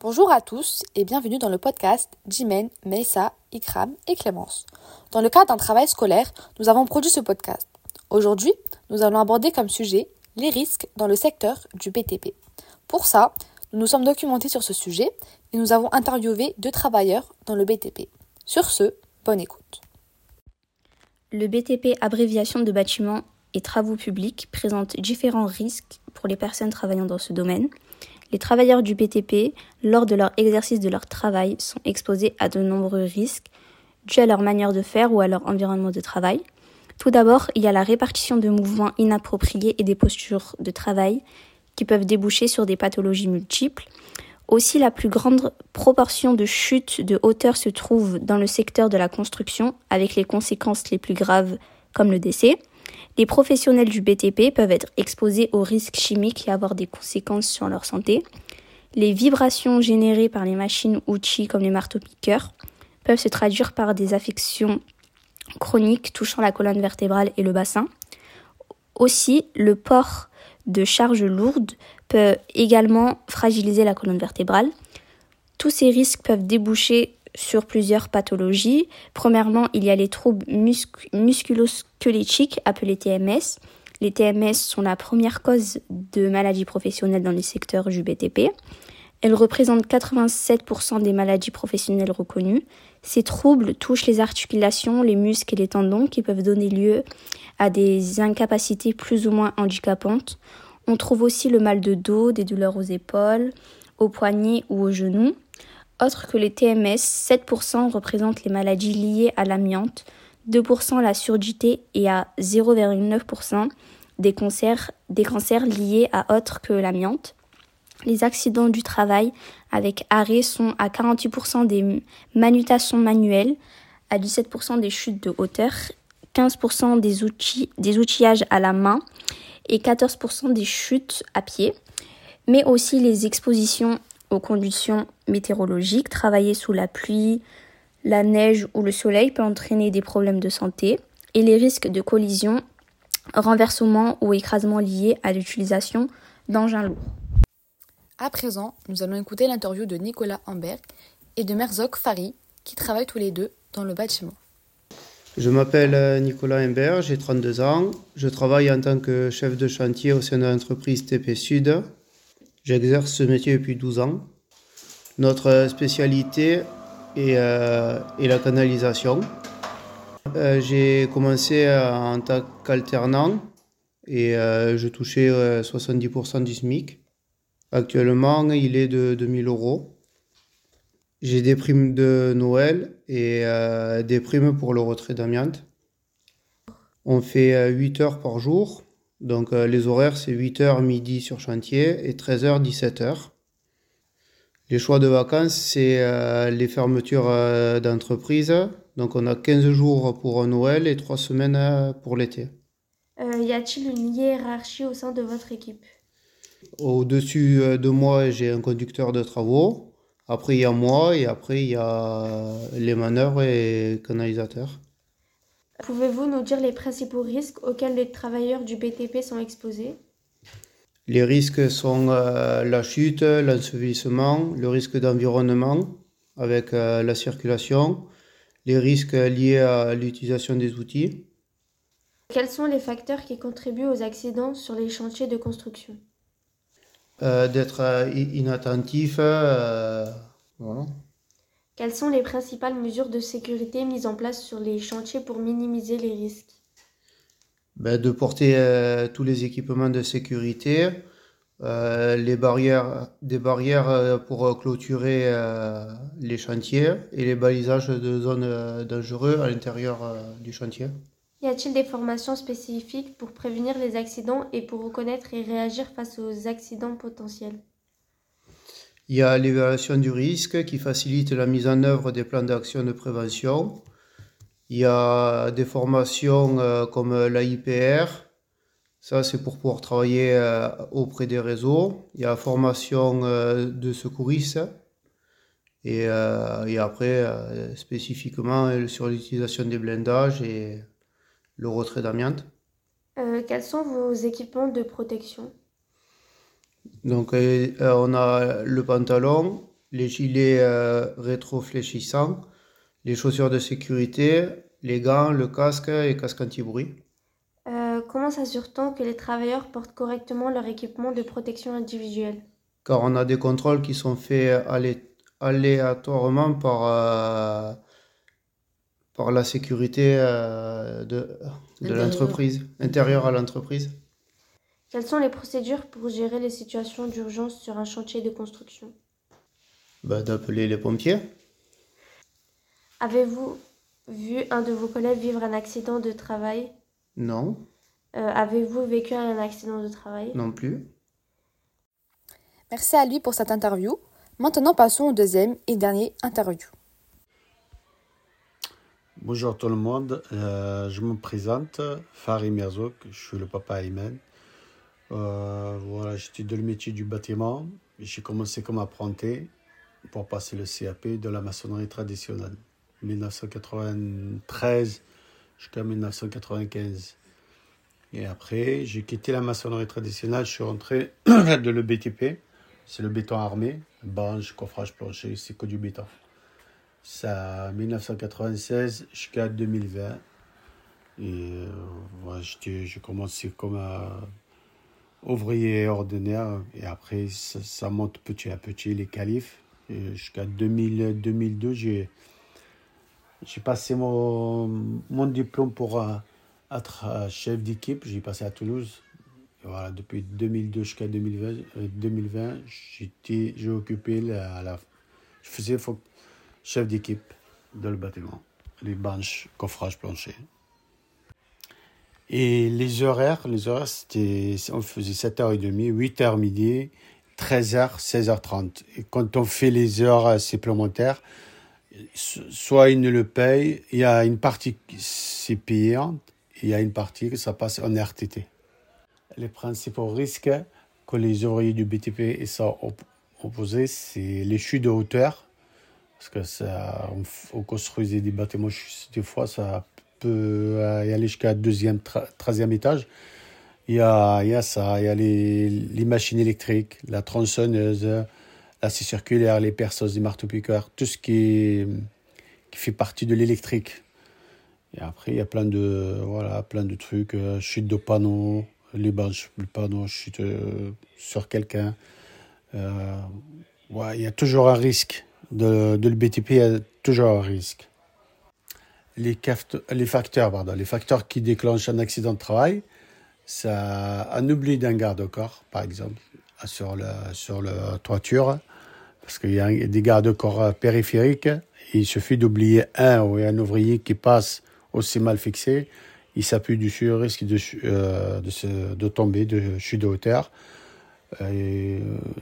Bonjour à tous et bienvenue dans le podcast Jimen, Meissa, Ikram et Clémence. Dans le cadre d'un travail scolaire, nous avons produit ce podcast. Aujourd'hui, nous allons aborder comme sujet les risques dans le secteur du BTP. Pour ça, nous nous sommes documentés sur ce sujet et nous avons interviewé 2 travailleurs dans le BTP. Sur ce, bonne écoute. Le BTP, abréviation de bâtiments et travaux publics, présente différents risques pour les personnes travaillant dans ce domaine. Les travailleurs du BTP, lors de leur exercice de leur travail, sont exposés à de nombreux risques dus à leur manière de faire ou à leur environnement de travail. Tout d'abord, il y a la répartition de mouvements inappropriés et des postures de travail qui peuvent déboucher sur des pathologies multiples. Aussi, la plus grande proportion de chutes de hauteur se trouve dans le secteur de la construction, avec les conséquences les plus graves comme le décès. Les professionnels du BTP peuvent être exposés aux risques chimiques et avoir des conséquences sur leur santé. Les vibrations générées par les machines-outils comme les marteaux-piqueurs peuvent se traduire par des affections chroniques touchant la colonne vertébrale et le bassin. Aussi, le port de charges lourdes peut également fragiliser la colonne vertébrale. Tous ces risques peuvent déboucher sur plusieurs pathologies. Premièrement, il y a les troubles musculo-squelettiques appelés TMS. Les TMS sont la première cause de maladies professionnelles dans les secteurs du BTP. Elles représentent 87% des maladies professionnelles reconnues. Ces troubles touchent les articulations, les muscles et les tendons qui peuvent donner lieu à des incapacités plus ou moins handicapantes. On trouve aussi le mal de dos, des douleurs aux épaules, aux poignets ou aux genoux. Autres que les TMS, 7% représentent les maladies liées à l'amiante, 2% la surdité et à 0,9% des cancers liés à autre que l'amiante. Les accidents du travail avec arrêt sont à 48% des manutations manuelles, à 17% des chutes de hauteur, 15% des outillages à la main et 14% des chutes à pied, mais aussi les expositions aux conditions météorologiques. Travailler sous la pluie, la neige ou le soleil peut entraîner des problèmes de santé et les risques de collision, renversement ou écrasement liés à l'utilisation d'engins lourds. À présent, nous allons écouter l'interview de Nicolas Amberg et de Merzok Fari qui travaillent tous les deux dans le bâtiment. Je m'appelle Nicolas Imbert, j'ai 32 ans. Je travaille en tant que chef de chantier au sein de l'entreprise TP Sud. J'exerce ce métier depuis 12 ans. Notre spécialité est la canalisation. J'ai commencé en tant qu'alternant et je touchais 70% du SMIC. Actuellement, il est de 2000 €. J'ai des primes de Noël et des primes pour le retrait d'amiante. On fait 8 heures par jour. Donc les horaires, c'est 8h midi sur chantier et 13h, 17h. Les choix de vacances, c'est les fermetures d'entreprise. Donc on a 15 jours pour Noël et 3 semaines pour l'été. Y a-t-il une hiérarchie au sein de votre équipe ? Au-dessus de moi, j'ai un conducteur de travaux. Après, il y a moi et après, il y a les manœuvres et canalisateurs. Pouvez-vous nous dire les principaux risques auxquels les travailleurs du BTP sont exposés ? Les risques sont la chute, l'ensevelissement, le risque d'environnement avec la circulation, les risques liés à l'utilisation des outils. Quels sont les facteurs qui contribuent aux accidents sur les chantiers de construction ? D'être inattentif, voilà. Quelles sont les principales mesures de sécurité mises en place sur les chantiers pour minimiser les risques ? De porter tous les équipements de sécurité, des barrières pour clôturer les chantiers et les balisages de zones dangereuses à l'intérieur du chantier. Y a-t-il des formations spécifiques pour prévenir les accidents et pour reconnaître et réagir face aux accidents potentiels ? Il y a l'évaluation du risque qui facilite la mise en œuvre des plans d'action de prévention. Il y a des formations comme l'AIPR. Ça, c'est pour pouvoir travailler auprès des réseaux. Il y a la formation de secouristes. Et après, spécifiquement sur l'utilisation des blindages et le retrait d'amiante. Quels sont vos équipements de protection ? Donc, on a le pantalon, les gilets rétrofléchissants, les chaussures de sécurité, les gants, le casque et casque anti-bruit. Comment s'assure-t-on que les travailleurs portent correctement leur équipement de protection individuelle? Car on a des contrôles qui sont faits aléatoirement par la sécurité de l'entreprise, intérieure à l'entreprise. Quelles sont les procédures pour gérer les situations d'urgence sur un chantier de construction? D'appeler les pompiers. Avez-vous vu un de vos collègues vivre un accident de travail? Non, Avez-vous vécu un accident de travail? non plus. Merci à lui pour cette interview. Maintenant, passons au deuxième et dernier interview. Bonjour tout le monde, je me présente, Farid Merzouk, je suis le papa Ayman. Voilà, j'étudie le métier du bâtiment. J'ai commencé comme apprenti pour passer le CAP de la maçonnerie traditionnelle, 1993 jusqu'à 1995. Et après, j'ai quitté la maçonnerie traditionnelle, je suis rentré de le BTP, c'est le béton armé, bange, coffrage, plancher, c'est que du béton. Ça, 1996 jusqu'à 2020. Et ouais, j'ai commencé comme ouvrier ordinaire. Et après, ça monte petit à petit, les qualifs. Et jusqu'à 2002, j'ai passé mon diplôme pour être chef d'équipe. J'ai passé à Toulouse. Et voilà, depuis 2002 jusqu'à 2020, j'ai occupé je faisais chef d'équipe dans le bâtiment, les banches, coffrage, plancher. Et les horaires, c'était, on faisait 7h30, 8h midi, 13h, 16h30. Et quand on fait les heures supplémentaires, soit ils ne le payent, il y a une partie qui c'est payante, il y a une partie que ça passe en RTT. Les principaux risques que les ouvriers du BTP sont opposés, c'est les chutes de hauteur. Parce que on construisait des bâtiments, des fois, ça peut y aller jusqu'à 2e, 13e étage. Il y a ça, il y a les machines électriques, la tronçonneuse, la scie circulaire, les perceuses, les marteaux-piqueurs, tout ce qui fait partie de l'électrique. Et après, il y a plein de trucs, chute de panneaux, les panneaux chutent sur quelqu'un. Ouais, il y a toujours un risque. De le BTP, il y a toujours un risque. Les facteurs qui déclenchent un accident de travail, c'est un oubli d'un garde-corps, par exemple, sur la toiture, parce qu'il y a des garde-corps périphériques. Il suffit d'oublier un ouvrier qui passe aussi mal fixé, il s'appuie dessus, risque de tomber, de chute de hauteur. Un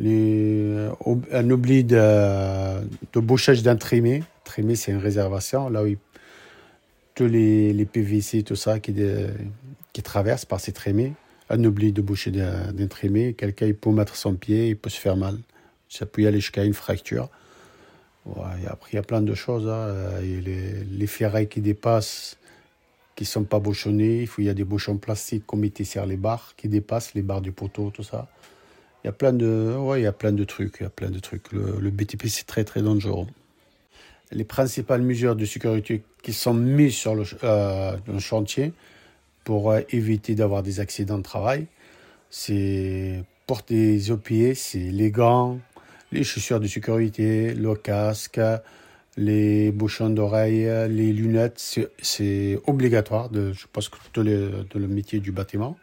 oubli de bouchage d'un trémé. Trémé, c'est une réservation, là où tous les PVC, tout ça qui traversent par ces trémés. Un oubli de boucher d'un trémé. Quelqu'un, il peut mettre son pied, il peut se faire mal. Ça peut y aller jusqu'à une fracture. Ouais, et après, il y a plein de choses. Les ferrailles qui dépassent, qui ne sont pas bouchonnées. Il y a des bouchons plastiques qu'on mettait sur les barres, qui dépassent les barres du poteau, tout ça. Il y a plein de trucs. Le BTP, c'est très, très dangereux. Les principales mesures de sécurité qui sont mises sur le chantier pour éviter d'avoir des accidents de travail, c'est porter des OPI, c'est les gants, les chaussures de sécurité, le casque, les bouchons d'oreilles, les lunettes. C'est obligatoire, je pense que dans le métier du bâtiment.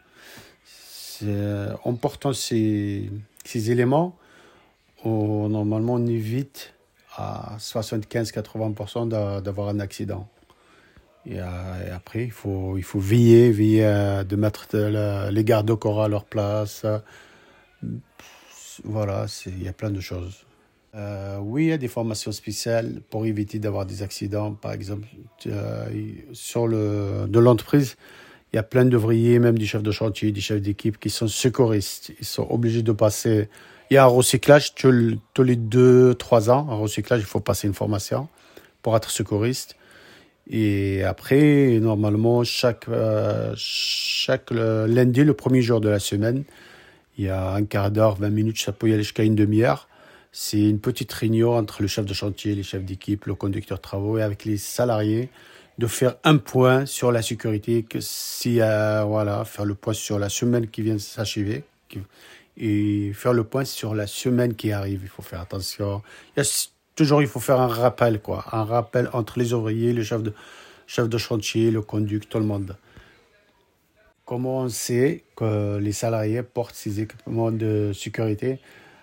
En portant ces éléments, normalement on évite à 75-80% d'avoir un accident. Et après, il faut veiller de mettre les garde-corps à leur place. Voilà, il y a plein de choses. Oui, il y a des formations spéciales pour éviter d'avoir des accidents. Par exemple, de l'entreprise, il y a plein d'ouvriers, même des chefs de chantier, des chefs d'équipe qui sont secouristes. Ils sont obligés de passer. Il y a un recyclage tous les 2-3 ans. Un recyclage, il faut passer une formation pour être secouriste. Et après, normalement, chaque lundi, le premier jour de la semaine, il y a un quart d'heure, 20 minutes, ça peut y aller jusqu'à une demi-heure. C'est une petite réunion entre le chef de chantier, les chefs d'équipe, le conducteur de travaux et avec les salariés de faire un point sur la sécurité, faire le point sur la semaine qui vient de s'achever et faire le point sur la semaine qui arrive. Il faut faire attention. Il faut faire un rappel entre les ouvriers, le chef de chantier, le conducteur, tout le monde. Comment on sait que les salariés portent ces équipements de sécurité?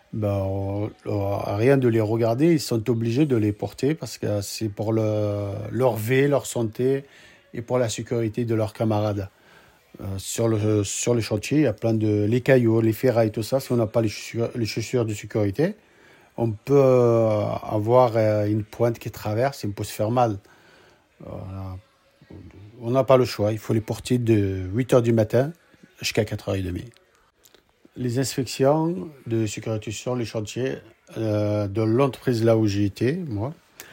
Rien de les regarder, ils sont obligés de les porter parce que c'est pour leur vie, leur santé et pour la sécurité de leurs camarades. Sur le chantier, il y a plein les cailloux, les ferrailles, tout ça. Si on n'a pas les chaussures de sécurité, on peut avoir une pointe qui traverse et on peut se faire mal. On n'a pas le choix, il faut les porter de 8h du matin jusqu'à 4h30. Les inspections de sécurité sur les chantiers de l'entreprise là où j'ai été, moi,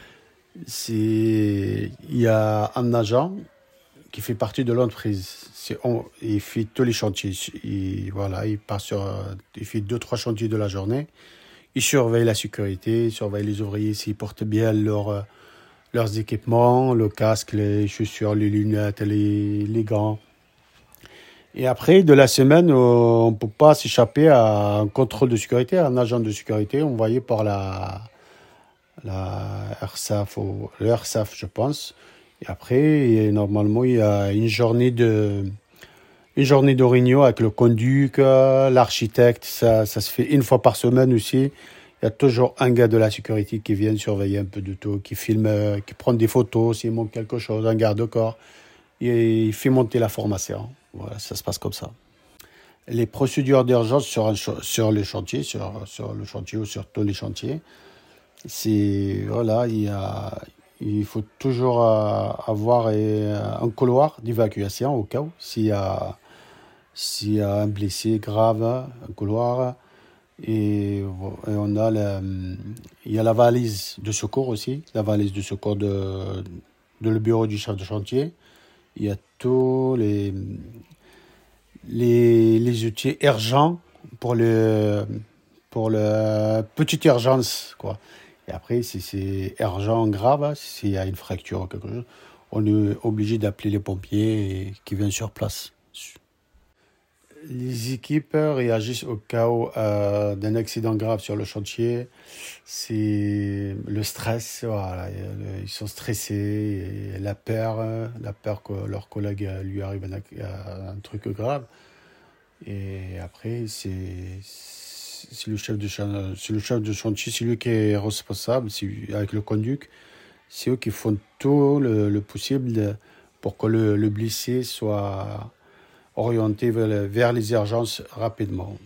il y a un agent qui fait partie de l'entreprise. Il fait tous les chantiers. Il fait 2-3 chantiers de la journée. Il surveille la sécurité, il surveille les ouvriers s'ils portent bien leurs équipements, le casque, les chaussures, les lunettes, les gants. Et après, de la semaine, on ne peut pas s'échapper à un contrôle de sécurité, un agent de sécurité envoyé par la RSAF, le RSAF, je pense. Et après, normalement, il y a une journée de réunion avec le conducteur, l'architecte. Ça se fait une fois par semaine aussi. Il y a toujours un gars de la sécurité qui vient surveiller un peu de tout, qui filme, qui prend des photos s'il manque quelque chose, un garde-corps. Et il fait monter la formation. Voilà, ça se passe comme ça. Les procédures d'urgence sur le chantier, sur le chantier ou sur tous les chantiers, il faut toujours avoir un couloir d'évacuation au cas où s'il y a un blessé grave, un couloir. Et il y a la valise de secours aussi, la valise de secours de le bureau du chef de chantier. Il y a tous les outils urgents pour le petite urgence, quoi. Et après, si c'est urgent grave, s'il y a une fracture ou quelque chose, on est obligé d'appeler les pompiers qui viennent sur place. Les équipes réagissent au cas où d'un accident grave sur le chantier. C'est le stress, voilà, ils sont stressés, et la peur que leur collègue lui arrive un truc grave. Et après, c'est le chef de chantier, c'est lui qui est responsable, avec le conducteur. C'est eux qui font tout le possible pour que le blessé soit orienté vers les urgences rapidement.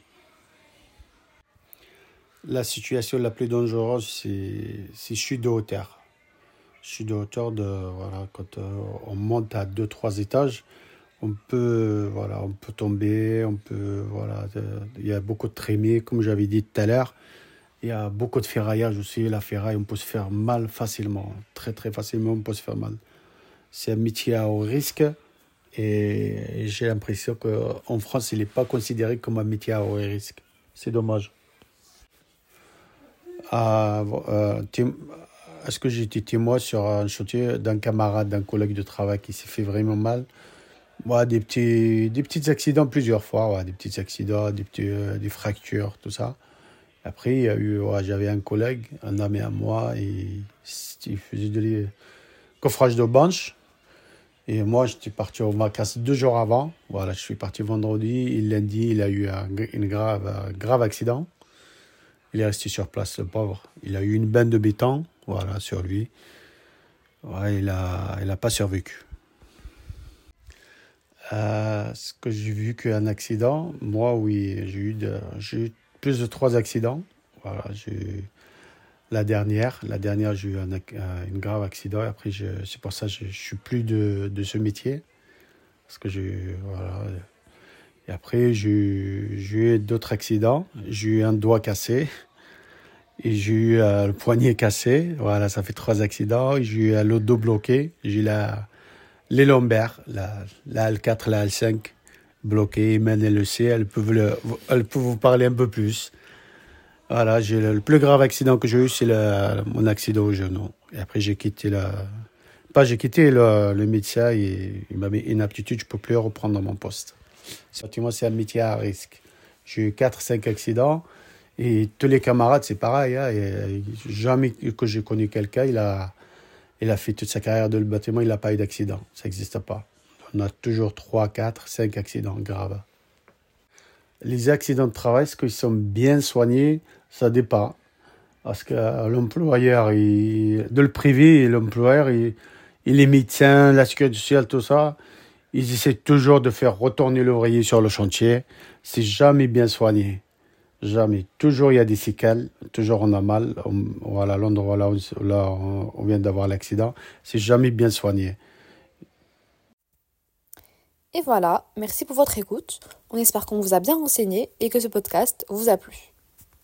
La situation la plus dangereuse, c'est chute de hauteur. Chute de hauteur, quand on monte à 2-3 étages, on peut tomber, il y a beaucoup de trémés, comme j'avais dit tout à l'heure. Il y a beaucoup de ferraillage aussi. La ferraille, on peut se faire mal facilement. Très, très facilement, on peut se faire mal. C'est un métier à haut risque. Et j'ai l'impression qu'en France, il n'est pas considéré comme un métier à haut risque. C'est dommage. Est-ce que j'ai été témoin sur un chantier d'un camarade, d'un collègue de travail qui s'est fait vraiment mal? Des petits accidents plusieurs fois, des petits accidents, des fractures, tout ça. Après, j'avais un collègue, un ami à moi, et il faisait du coffrage de banches. Et moi, j'étais parti aux vacances 2 jours avant. Voilà, je suis parti vendredi. Et lundi, il a eu un grave accident. Il est resté sur place, le pauvre. Il a eu une benne de béton, sur lui. Ouais, il a pas survécu. Ce que j'ai vu qu'un accident, moi, oui, j'ai eu plus de 3 accidents. Voilà, La dernière, j'ai eu un grave accident. Et après, c'est pour ça que je ne suis plus de ce métier. Parce que Et après, j'ai eu d'autres accidents. J'ai eu un doigt cassé. Et j'ai eu le poignet cassé. Voilà, ça fait 3 accidents. Et j'ai eu le dos bloqué. J'ai eu les lombaires, la L4, la L5 bloquées. Même le C, elles peuvent vous parler un peu plus. Voilà, le plus grave accident que j'ai eu, c'est mon accident au genou. Et après, j'ai quitté le médecin et il m'a mis inaptitude, je ne peux plus reprendre mon poste. Moi, c'est un métier à risque. J'ai eu 4-5 accidents et tous les camarades, c'est pareil. Hein, et jamais que j'ai connu quelqu'un, il a fait toute sa carrière de le bâtiment, il n'a pas eu d'accident. Ça n'existe pas. On a toujours 3, 4, 5 accidents graves. Les accidents de travail, est-ce qu'ils sont bien soignés? Ça dépend. Parce que l'employeur, de le privé, l'employeur, et les médecins, la sécurité sociale, tout ça, ils essaient toujours de faire retourner l'ouvrier sur le chantier. C'est jamais bien soigné. Jamais. Toujours il y a des séquelles. Toujours on a mal. Voilà, l'endroit là où on vient d'avoir l'accident. C'est jamais bien soigné. Et voilà, merci pour votre écoute. On espère qu'on vous a bien renseigné et que ce podcast vous a plu.